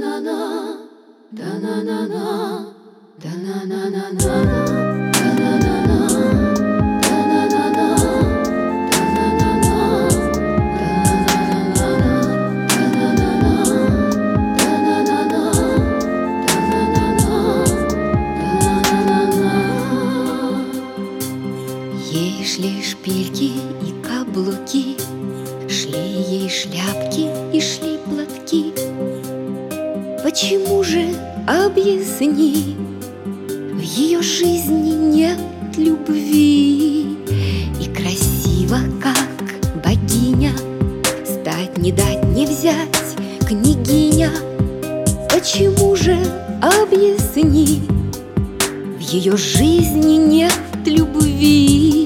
Ей шли шпильки и каблуки, шли ей шляпки и шли платки. Почему же, объясни, в ее жизни нет любви? И красиво, как богиня, стать не дать не взять княгиня. Почему же, объясни, в ее жизни нет любви?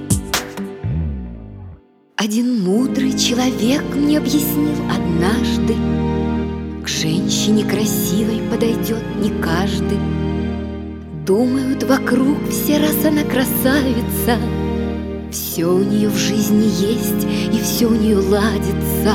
Один мудрый человек мне объяснил однажды: к женщине красивой подойдет не каждый. Думают вокруг все, раз она красавица, все у нее в жизни есть и все у нее ладится.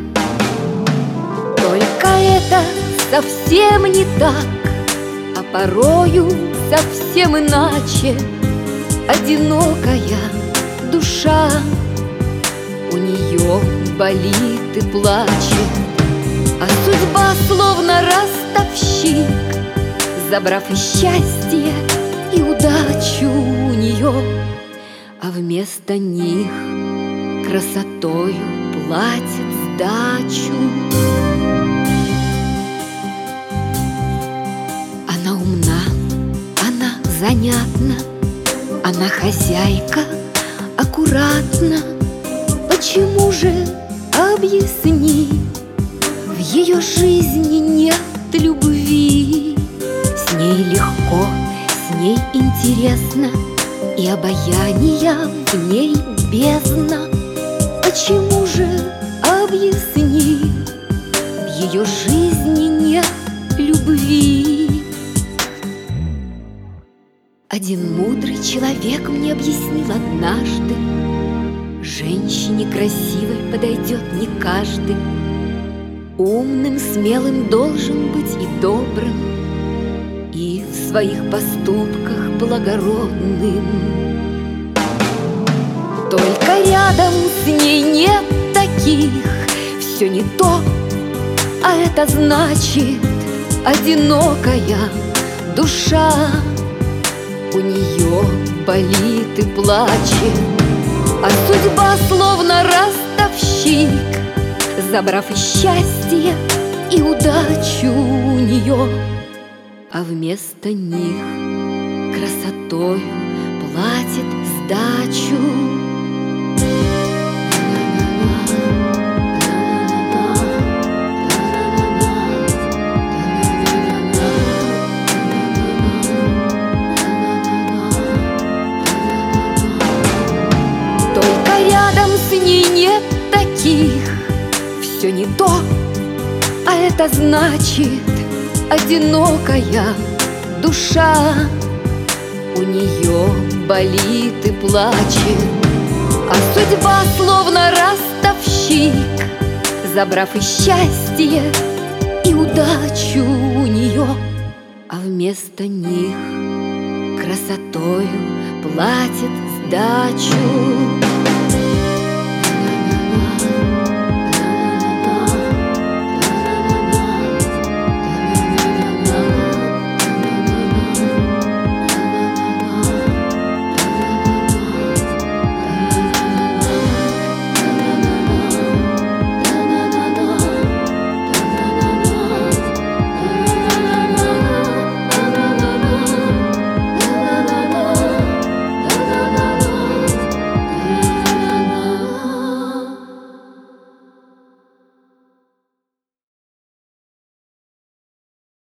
Только это совсем не так, а порою совсем иначе. Одинокая душа у нее болит и плачет, а судьба словно ростовщик, забрав и счастье, и удачу у нее, а вместо них красотою платит сдачу. Она умна, она занятна, она хозяйка, аккуратна. Почему же, объясни, в ее жизни нет любви? С ней легко, с ней интересно, и обаяния в ней бездна. Почему же, объясни, в ее жизни нет любви? Один мудрый человек мне объяснил однажды: женщине красивой подойдет не каждый. Умным, смелым должен быть и добрым, и в своих поступках благородным. Только рядом с ней нет таких, все не то, а это значит одинокая душа. У нее болит и плачет, а судьба словно ростовщик, забрав и счастье, и удачу у нее, а вместо них красотою платит сдачу. Рядом с ней нет таких, все не то, а это значит одинокая душа. У нее болит и плачет, а судьба словно ростовщик, забрав и счастье, и удачу у нее, а вместо них красотою платит сдачу.